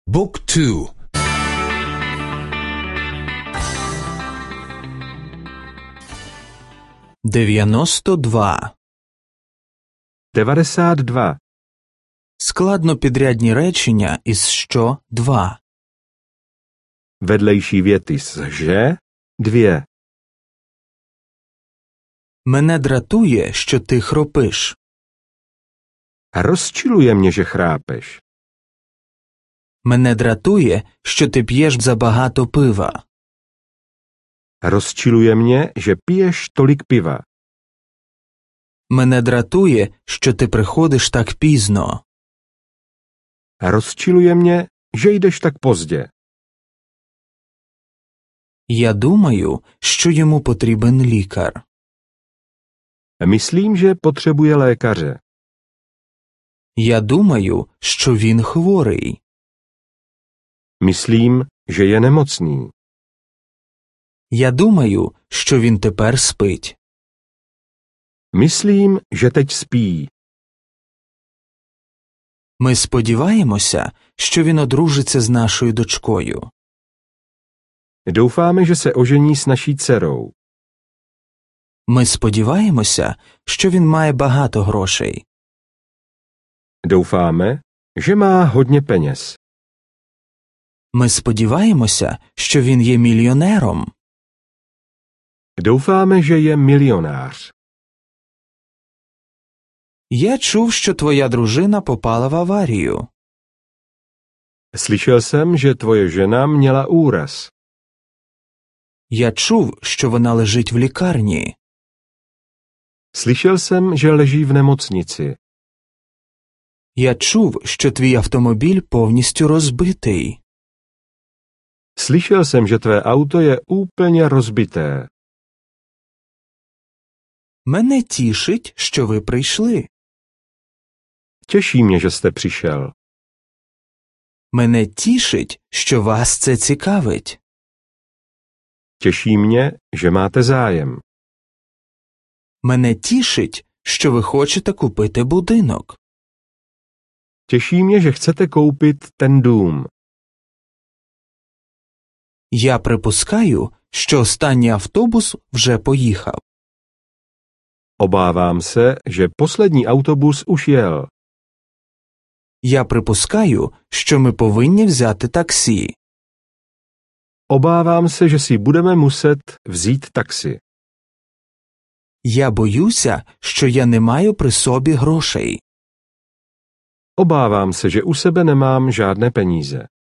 Book 2. 92. 92. Складнопідрядні речення із «що» – 2. Vedlejší věty s že 2. Мене дратує, що ти хропиш. Rozčiluje mě, že chrápeš. Мене дратує, що ти п'єш забагато пива. Rozčiluje mě, že piješ tolik piva. Мене дратує, що ти приходиш так пізно. Rozčiluje mě, že jdeš tak pozdě. Я думаю, що йому потрібен лікар. Myslím, že potřebuje lékaře. Я думаю, що він хворий. Myslím, že je nemocný. Я думаю, що він тепер спить. Myslím, že teď spí. Ми сподіваємося, що він одружиться з нашою дочкою. Doufáme, že se ožení s naší dcerou. Ми сподіваємося, що він має багато грошей. Doufáme, že má hodně peněz. Ми сподіваємося, що він є мільйонером. Doufáme, že je milionář. Я чув, що твоя дружина попала в аварію. Slyšel jsem, že tvoje žena měla úraz. Я чув, що вона лежить в лікарні. Slyšel jsem, že leží v nemocnici. Я чув, що твій автомобіль повністю розбитий. Slyšel jsem, že tvé auto je úplně rozbité. Мене тішить, що ви прийшли. Těší mě, že jste přišel. Мене тішить, що вас це цікавить. Těší mě, že máte zájem. Мене тішить, що ви хочете купити будинок. Těší mě, že chcete koupit ten dům. Я припускаю, що останній автобус вже поїхав. Obávám se, že poslední autobus už jel. Я припускаю, що ми повинні взяти таксі. Obávám se, že si budeme muset vzít taxi. Я боюся, що я не маю при собі грошей. Obávám se, že u sebe nemám žádné peníze.